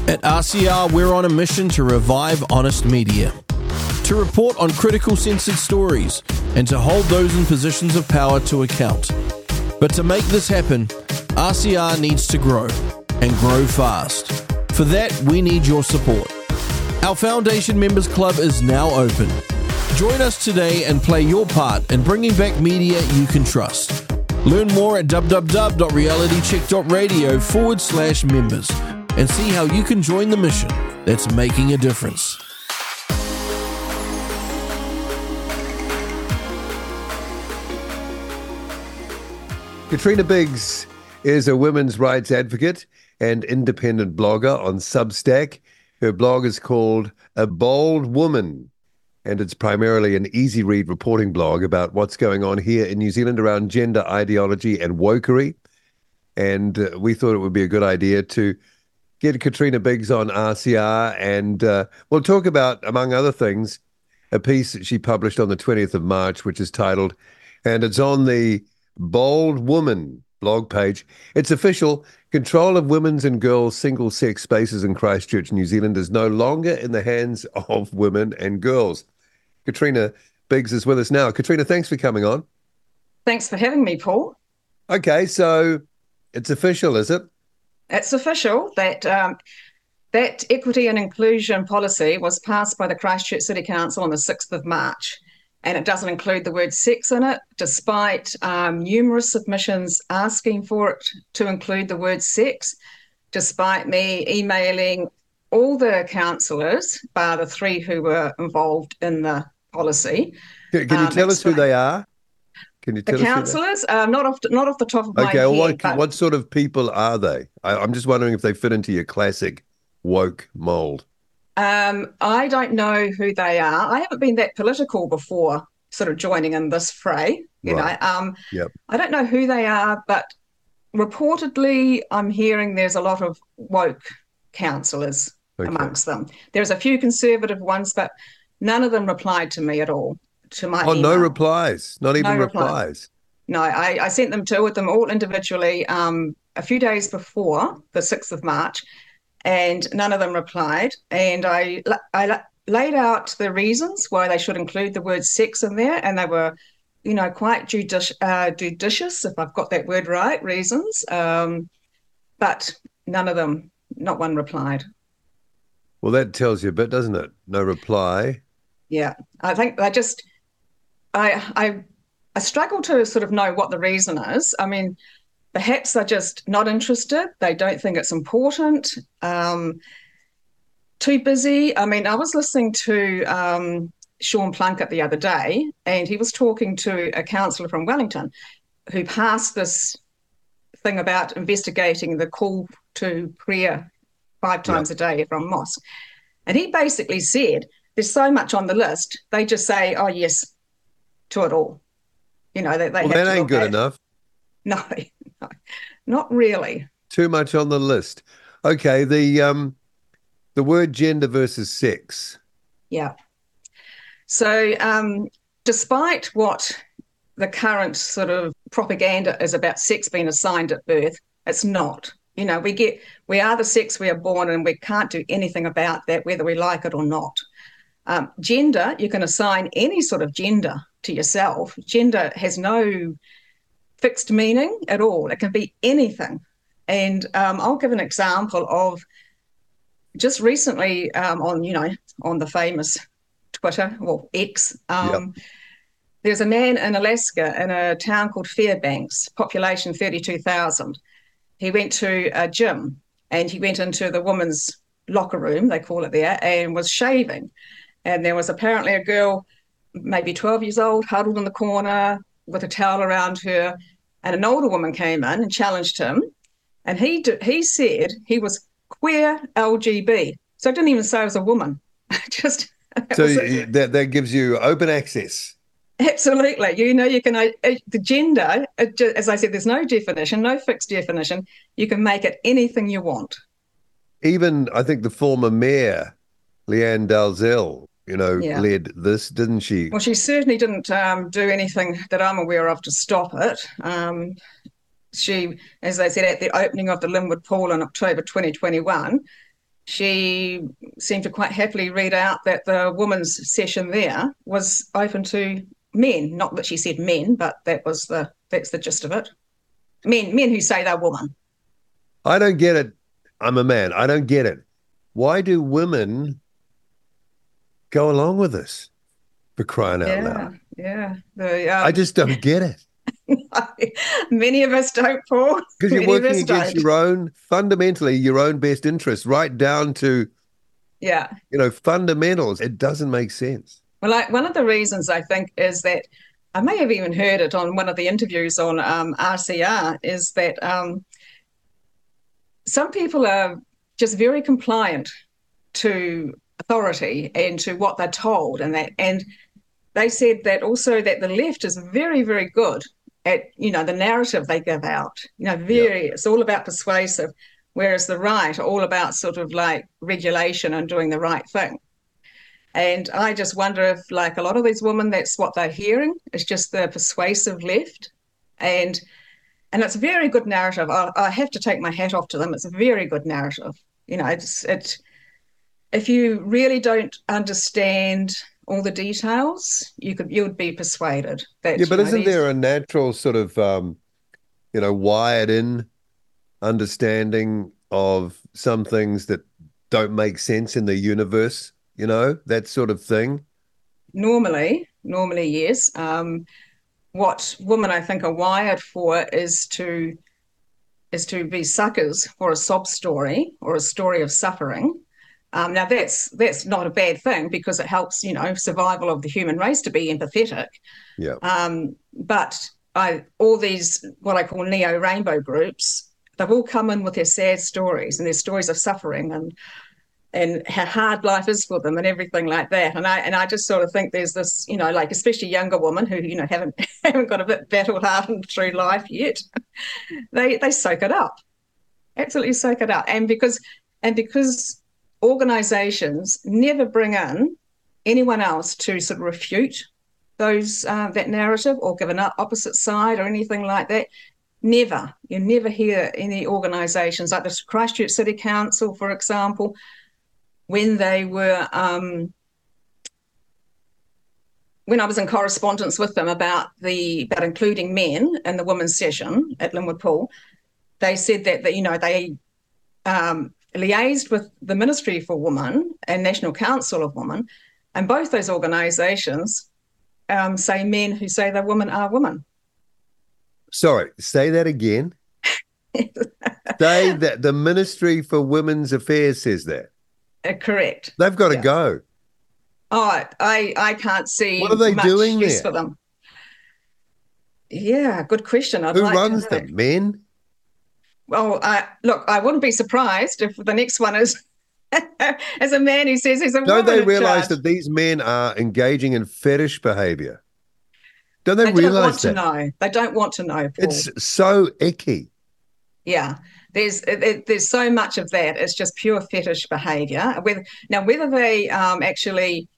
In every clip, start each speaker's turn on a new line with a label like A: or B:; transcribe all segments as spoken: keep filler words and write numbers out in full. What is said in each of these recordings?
A: At R C R, we're on a mission to revive honest media, to report on critical censored stories, and to hold those in positions of power to account. But to make this happen, R C R needs to grow, and grow fast. For that, we need your support. Our Foundation Members Club is now open. Join us today and play your part in bringing back media you can trust. Learn more at www.realitycheck.radio forward slash members and see how you can join the mission that's making a difference.
B: Katrina Biggs is a women's rights advocate and independent blogger on Substack. Her blog is called A Bold Woman, and it's primarily an easy-read reporting blog about what's going on here in New Zealand around gender ideology and wokery. And uh, we thought it would be a good idea to get Katrina Biggs on R C R, and uh, we'll talk about, among other things, a piece that she published on the twentieth of March, which is titled, and it's on the Bold Woman blog page. It's official. Control of women's and girls' single-sex spaces in Christchurch, New Zealand is no longer in the hands of women and girls. Katrina Biggs is with us now. Katrina, thanks for coming on.
C: Thanks for having me, Paul.
B: Okay, so it's official, is it?
C: It's official that um, that equity and inclusion policy was passed by the Christchurch City Council on the sixth of March, and it doesn't include the word sex in it, despite um, numerous submissions asking for it to include the word sex, despite me emailing all the councillors, bar the three who were involved in the policy.
B: Can, can you um, tell us who they are? Can you tell
C: the councillors? Uh, not off not off the top of my
B: okay,
C: head.
B: Okay, well, what,
C: but...
B: what sort of people are they? I, I'm just wondering if they fit into your classic woke mould.
C: Um, I don't know who they are. I haven't been that political before, sort of joining in this fray. You
B: right.
C: know, um,
B: yep.
C: I don't know who they are, but reportedly, I'm hearing there's a lot of woke councillors okay. amongst them. There's a few conservative ones, but none of them replied to me at all. To my
B: oh,
C: email.
B: no replies, not even
C: no
B: replies.
C: No, I, I sent them to with them all individually um, a few days before the sixth of March, and none of them replied. And I, I laid out the reasons why they should include the word sex in there, and they were, you know, quite judici- uh, judicious, if I've got that word right, reasons. Um, but none of them, not one replied.
B: Well, that tells you a bit, doesn't it? No reply.
C: Yeah, I think they just... I, I I struggle to sort of know what the reason is. I mean, perhaps they're just not interested. They don't think it's important. Um, too busy. I mean, I was listening to um, Sean Plunkett the other day, and he was talking to a councillor from Wellington who passed this thing about investigating the call to prayer five times yep. a day from mosque. And he basically said, there's so much on the list, they just say, oh, yes, to it all. You know, they, they
B: well,
C: have
B: that
C: to
B: ain't good
C: at.
B: enough.
C: No, no, not really.
B: Too much on the list. Okay, the um, the word gender versus sex.
C: Yeah. So um, despite what the current sort of propaganda is about sex being assigned at birth, it's not. You know, we get we are the sex we are born, and we can't do anything about that, whether we like it or not. Um, gender, you can assign any sort of gender to yourself. Gender has no fixed meaning at all. It can be anything. And um, I'll give an example of just recently um, on, you know, on the famous Twitter, or X, um, yep. there's a man in Alaska in a town called Fairbanks, population thirty-two thousand. He went to a gym, and he went into the women's locker room, they call it there, and was shaving. And there was apparently a girl, maybe twelve years old, huddled in the corner with a towel around her. And an older woman came in and challenged him. And he d- he said he was queer L G B. So I didn't even say I was a woman. Just
B: So that, that gives you open access.
C: Absolutely. You know, you can, uh, the gender, uh, as I said, there's no definition, no fixed definition. You can make it anything you want.
B: Even, I think, the former mayor, Leanne Dalzell, you know, yeah. led this, didn't she?
C: Well, she certainly didn't um, do anything that I'm aware of to stop it. Um, she, as I said, at the opening of the Linwood Pool in October twenty twenty-one, she seemed to quite happily read out that the women's session there was open to men. Not that she said men, but that was the that's the gist of it. Men, men who say they're woman.
B: I don't get it. I'm a man. I don't get it. Why do women go along with this? For crying out
C: yeah,
B: loud.
C: Yeah. The, um,
B: I just don't get it.
C: Many of us don't, Paul.
B: Because you're
C: Many of
B: working
C: us
B: against
C: don't.
B: your own, fundamentally, your own best interests, right down to,
C: Yeah.
B: you know, fundamentals. It doesn't make sense.
C: Well, I, one of the reasons I think is that I may have even heard it on one of the interviews on um, R C R is that um, some people are just very compliant to authority and to what they're told, and that and they said that also that the left is very, very good at, you know, the narrative they give out. You know, very, yeah. It's all about persuasive, whereas the right are all about sort of like regulation and doing the right thing. And I just wonder if, like a lot of these women, that's what they're hearing, is just the persuasive left. And and it's a very good narrative. I, I have to take my hat off to them. It's a very good narrative. You know, it's it. If you really don't understand all the details, you could you would be persuaded that.
B: Yeah, but
C: you know,
B: isn't
C: these...
B: there a natural sort of, um, you know, wired in understanding of some things that don't make sense in the universe? You know, that sort of thing?
C: Normally, normally, yes. Um, what women, I think, are wired for is to is to be suckers for a sob story or a story of suffering. Um, now, that's that's not a bad thing because it helps, you know, survival of the human race to be empathetic.
B: Yeah.
C: Um, but I, all these, what I call neo-rainbow groups, they've all come in with their sad stories and their stories of suffering and and how hard life is for them and everything like that. And I and I just sort of think there's this, you know, like especially younger women who, you know, haven't haven't got a bit battle-hardened through life yet. they they soak it up, absolutely soak it up. And because and because organisations never bring in anyone else to sort of refute those uh, that narrative or give an opposite side or anything like that. Never. You never hear any organisations like the Christchurch City Council, for example, when they were, um, when I was in correspondence with them about the about including men in the women's session at Linwood Pool, they said that, that you know, they um, liaised with the Ministry for Women and National Council of Women, and both those organisations um, say men who say they're women are women.
B: Sorry, say that again. Say that the Ministry for Women's Affairs says that.
C: Uh, correct.
B: They've got to
C: yeah.
B: go.
C: Oh, I, I can't see
B: what are they
C: much
B: doing
C: use
B: there?
C: for them. Yeah, good question. I'd
B: Who
C: like
B: runs
C: to know.
B: them? Men?
C: Well, I, look, I wouldn't be surprised if the next one is as a man who says he's a
B: Don't
C: woman
B: they
C: in
B: realise
C: charge.
B: that these men are engaging in fetish behaviour? Don't they,
C: They don't
B: realise
C: want
B: that?
C: to know. They don't want to know, Paul.
B: It's so icky.
C: Yeah, there's it, there's so much of that. It's just pure fetish behaviour. Whether, now, whether they um, actually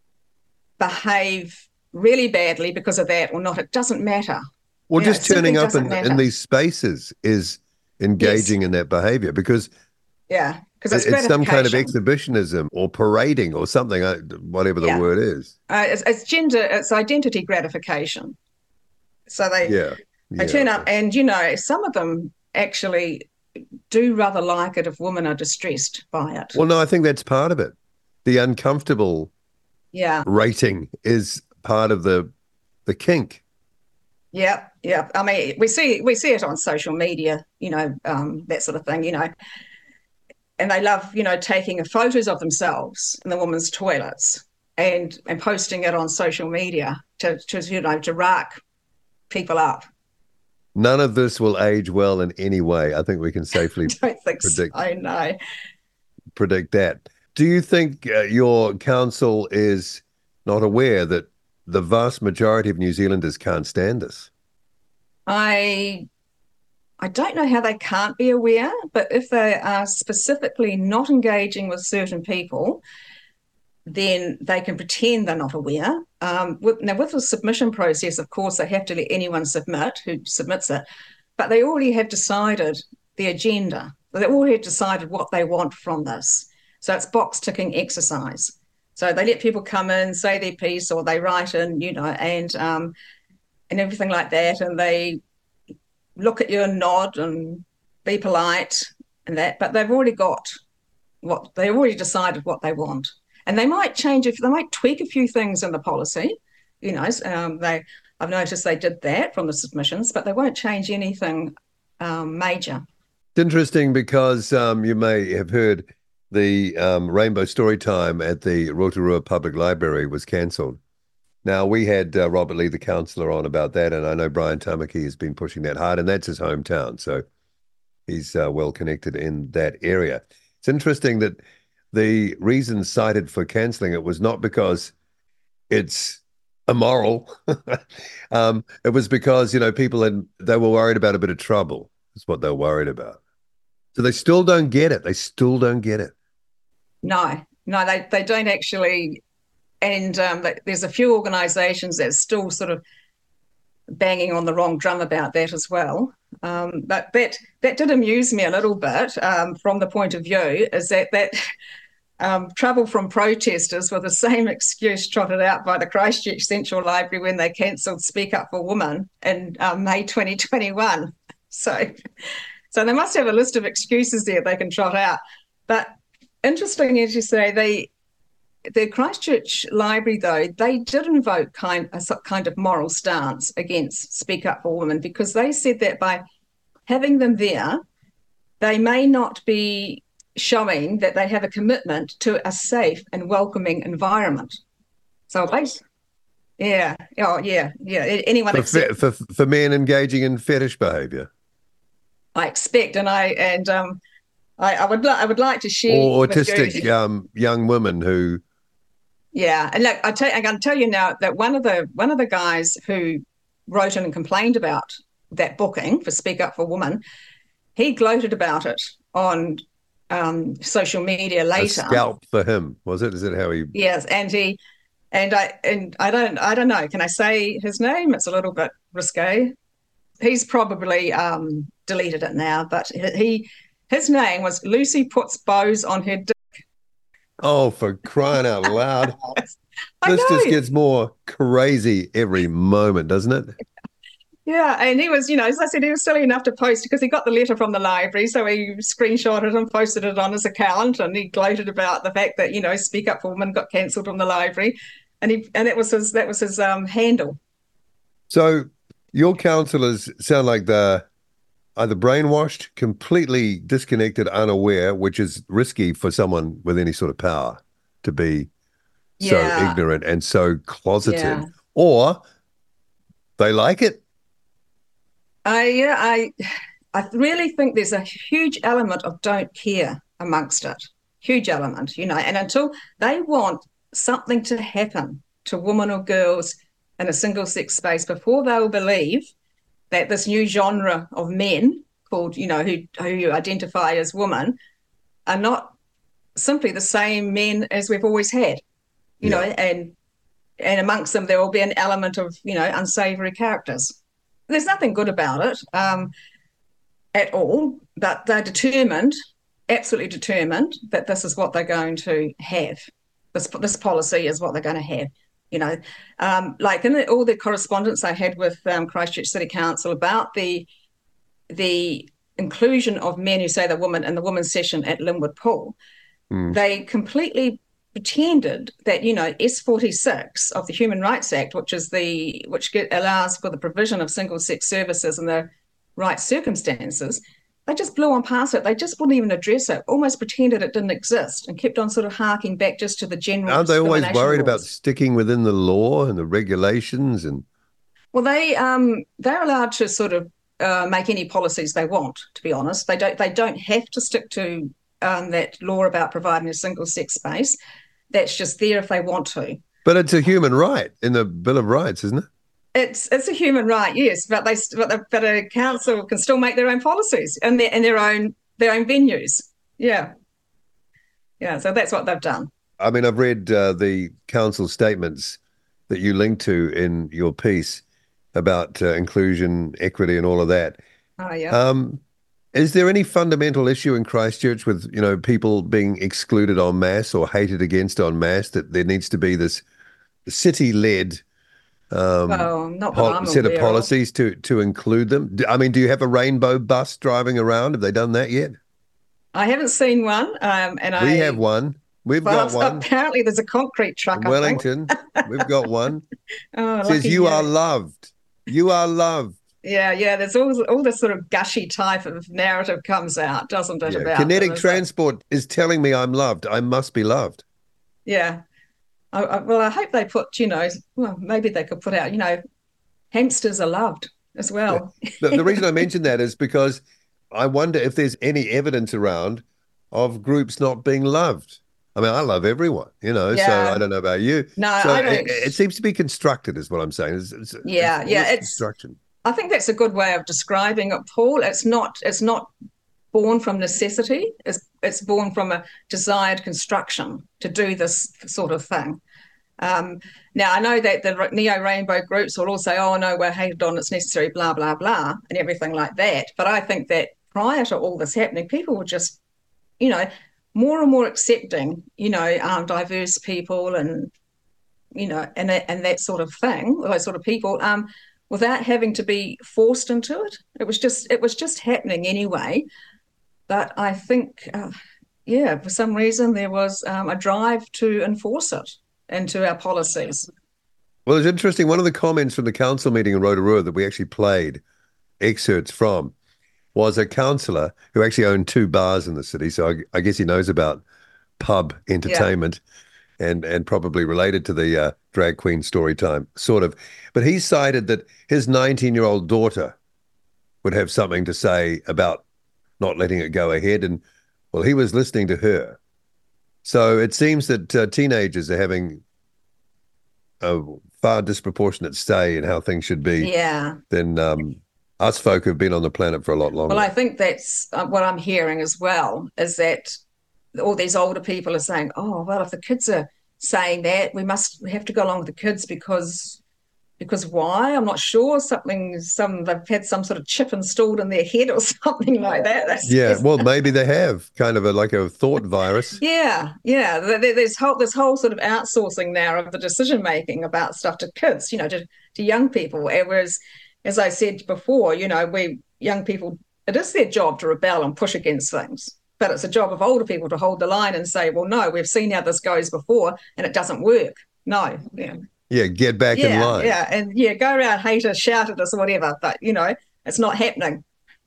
C: behave really badly because of that or not, it doesn't matter.
B: Well,
C: You know,
B: just
C: it
B: turning
C: simply
B: up in,
C: doesn't
B: in
C: matter.
B: these spaces is engaging
C: Yes.
B: in that behaviour because
C: Yeah, because
B: it's,
C: it's,
B: it's some kind of
C: gratification.
B: exhibitionism or parading or something, uh, whatever the
C: Yeah.
B: word is.
C: Uh, it's, it's gender, it's identity gratification. So they
B: Yeah.
C: they
B: yeah.
C: turn up, and you know, some of them actually do rather like it if women are distressed by it.
B: Well, no, I think that's part of it. The uncomfortable
C: Yeah,
B: rating is part of the the kink.
C: yeah, yeah. I mean, we see we see it on social media, you know, um, that sort of thing, you know. And they love, you know, taking photos of themselves in the women's toilets and and posting it on social media to, to you know, to rack people up.
B: None of this will age well in any way. I think we can safely
C: I don't think
B: predict
C: so. I know.
B: predict that. Do you think uh, your council is not aware that the vast majority of New Zealanders can't stand this?
C: I I don't know how they can't be aware, but if they are specifically not engaging with certain people, then they can pretend they're not aware. Um, with, now, with the submission process, of course, they have to let anyone submit who submits it, but they already have decided the agenda. They already have decided what they want from this. So it's box ticking exercise. So they let people come in, say their piece, or they write in, you know, and um, and everything like that, and they look at you and nod and be polite and that. But they've already got what they've already decided what they want, and they might change if they might tweak a few things in the policy. You know, um, they I've noticed they did that from the submissions, but they won't change anything um, major.
B: It's interesting because um, you may have heard the um, Rainbow Storytime at the Rotorua Public Library was cancelled. Now, we had uh, Robert Lee, the councillor, on about that, and I know Brian Tamaki has been pushing that hard, and that's his hometown, so he's uh, well connected in that area. It's interesting that the reason cited for cancelling it was not because it's immoral. um, it was because, you know, people had, they were worried about a bit of trouble. That's what they're worried about. So they still don't get it. They still don't get it.
C: No, no, they, they don't actually. And um, there's a few organisations that are still sort of banging on the wrong drum about that as well. Um, but that that did amuse me a little bit um, from the point of view is that that um, trouble from protesters were the same excuse trotted out by the Christchurch Central Library when they cancelled Speak Up for Women in um, May twenty twenty-one. So, so they must have a list of excuses there they can trot out. But interesting, as you say, they. The Christchurch Library, though, they did invoke kind, a kind of moral stance against Speak Up for Women because they said that by having them there, they may not be showing that they have a commitment to a safe and welcoming environment. So, yeah, oh, yeah, yeah. Anyone
B: for,
C: except,
B: for, for men engaging in fetish behaviour,
C: I expect, and I and um, I, I would I would like to share
B: or autistic um, young women who.
C: Yeah, and look, I tell I can tell you now that one of the one of the guys who wrote in and complained about that booking for Speak Up for Women, he gloated about it on um, social media later.
B: A scalp for him, was it? Is it how he?
C: Yes, and he and I and I don't I don't know. Can I say his name? It's a little bit risque. He's probably um, deleted it now, but he his name was Lucy Puts Bows on Her Dick.
B: Oh, for crying out loud.
C: I
B: This
C: know.
B: just gets more crazy every moment, doesn't it?
C: Yeah, and he was, you know, as I said, he was silly enough to post because he got the letter from the library, so he screenshotted and posted it on his account, and he gloated about the fact that, you know, Speak Up for Women got cancelled from the library, and he and it was his that was his um, handle.
B: So your counsellors sound like they're either brainwashed, completely disconnected, unaware, which is risky for someone with any sort of power to be so
C: Yeah.
B: ignorant and so closeted,
C: Yeah.
B: or they like it.
C: I yeah, I I really think there's a huge element of don't care amongst it. Huge element, you know, and until they want something to happen to women or girls in a single sex space before they'll believe that this new genre of men called, you know, who who identify as women are not simply the same men as we've always had, you
B: Yeah.
C: know, and and amongst them there will be an element of, you know, unsavoury characters. There's nothing good about it um, at all, but they're determined, absolutely determined, that this is what they're going to have. This this policy is what they're going to have. You know, um, like in the, all the correspondence I had with um, Christchurch City Council about the the inclusion of men who say they're women in the women's session at Linwood Pool,
B: Mm.
C: they completely pretended that, you know, S forty-six of the Human Rights Act, which is the which get, allows for the provision of single-sex services in the right circumstances, they just blew on past it. They just wouldn't even address it, almost pretended it didn't exist and kept on sort of harking back just to the general
B: Aren't they always
C: discrimination
B: worried about
C: laws.
B: sticking within the law and the regulations? And
C: Well, they um, they're allowed to sort of uh, make any policies they want. To be honest, they don't they don't have to stick to um, that law about providing a single sex space. That's just there if they want to.
B: but it's a human right in the Bill of Rights, isn't it?
C: It's it's a human right, yes, but they but, the, but a council can still make their own policies and their in their own their own venues. Yeah, yeah. So that's what they've done.
B: I mean, I've read uh, the council statements that you linked to in your piece about uh, inclusion, equity, and all of that.
C: Oh yeah.
B: Um, Is there any fundamental issue in Christchurch with, you know, people being excluded en masse or hated against en masse, that there needs to be this city-led um,
C: well, not
B: pol-
C: that I'm
B: set of
C: aware
B: policies
C: of.
B: to, to include them? Do, I mean, do you have a rainbow bus driving around? Have they done that yet?
C: I haven't seen one. Um, and
B: We
C: I,
B: have one. We've
C: well,
B: got one.
C: apparently there's a concrete truck,
B: In
C: I think.
B: Wellington, we've got one.
C: Oh,
B: It says,
C: lucky
B: you
C: you.
B: are loved. You are loved.
C: Yeah, yeah. There's all all this sort of gushy type of narrative comes out, doesn't it?
B: Yeah.
C: About
B: Kinetic
C: them, is it?
B: transport is telling me I'm loved. I must be loved.
C: Yeah. I, I, well, I hope they put, you know, well, maybe they could put out, you know, hamsters are loved as well.
B: The, the reason I mention that is because I wonder if there's any evidence around of groups not being loved. I mean, I love everyone, you know,
C: Yeah.
B: so I don't know about you.
C: No,
B: so
C: I don't.
B: It, it seems to be constructed, is what I'm saying. It's, it's,
C: Yeah,
B: it's
C: yeah,
B: almost
C: it's-
B: construction.
C: I think that's a good way of describing it, Paul. It's not it's not born from necessity. It's it's born from a desired construction to do this sort of thing. Um, now, I know that the neo-rainbow groups will all say, oh, no, we're hated on, it's necessary, blah, blah, blah, and everything like that. But I think that prior to all this happening, people were just, you know, more and more accepting, you know, um, diverse people and, you know, and, and that sort of thing, those sort of people, um, without having to be forced into it. It was just, it was just happening anyway. But I think, uh, yeah, for some reason there was um, a drive to enforce it into our policies.
B: Well, it's interesting. One of the comments from the council meeting in Rotorua that we actually played excerpts from was a councillor who actually owned two bars in the city. So I, I guess he knows about pub entertainment yeah. and, and probably related to the uh, drag queen story time, sort of. But he cited that his nineteen-year-old daughter would have something to say about not letting it go ahead. And, well, he was listening to her. So it seems that uh, teenagers are having a far disproportionate say in how things should be
C: yeah.
B: than um, us folk who've been on the planet for a lot longer.
C: Well, I think that's uh, what I'm hearing as well, is that all these older people are saying, oh, well, if the kids are saying that, we must we have to go along with the kids because because why? I'm not sure. Something, some they've had some sort of chip installed in their head or something like that. That's,
B: yeah, well, maybe they have kind of a, like a thought virus.
C: Yeah, yeah. There's whole this whole sort of outsourcing now of the decision making about stuff to kids, you know, to, to young people. Whereas, as I said before, you know, we young people, it is their job to rebel and push against things. But it's a job of older people to hold the line and say, well, no, we've seen how this goes before and it doesn't work. No. Yeah.
B: Yeah, get back
C: yeah,
B: in line.
C: Yeah, and yeah, go around, hate us, shout at us or whatever. But, you know, it's not happening.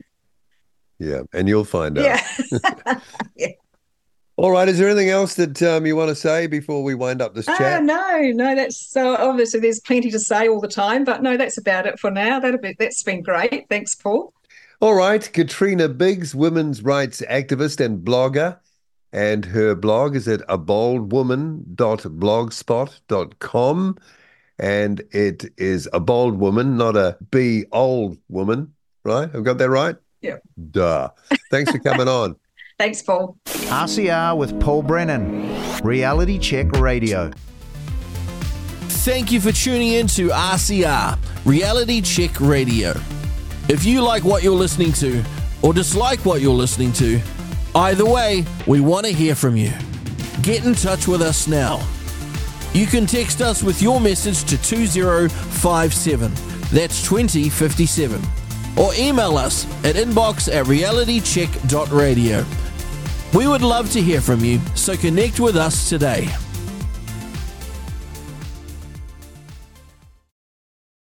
B: Yeah, and you'll find out.
C: Yeah. yeah.
B: All right, is there anything else that um, you want to say before we wind up this
C: Uh,
B: chat?
C: no, no, that's so obviously there's plenty to say all the time, but no, that's about it for now. That'll be, that's been great. Thanks, Paul.
B: All right, Katrina Biggs, women's rights activist and blogger, and her blog is at a bold woman dot blogspot dot com, and it is a bold woman, not a be old woman, right? I've got that right?
C: Yeah.
B: Duh. Thanks for coming on.
C: Thanks, Paul.
D: R C R with Paul Brennan, Reality Check Radio.
A: Thank you for tuning in to R C R, Reality Check Radio. If you like what you're listening to or dislike what you're listening to, either way, we want to hear from you. Get in touch with us now. You can text us with your message to two zero five seven, that's twenty fifty-seven, or email us at inbox at reality check dot radio. We would love to hear from you, so connect with us today.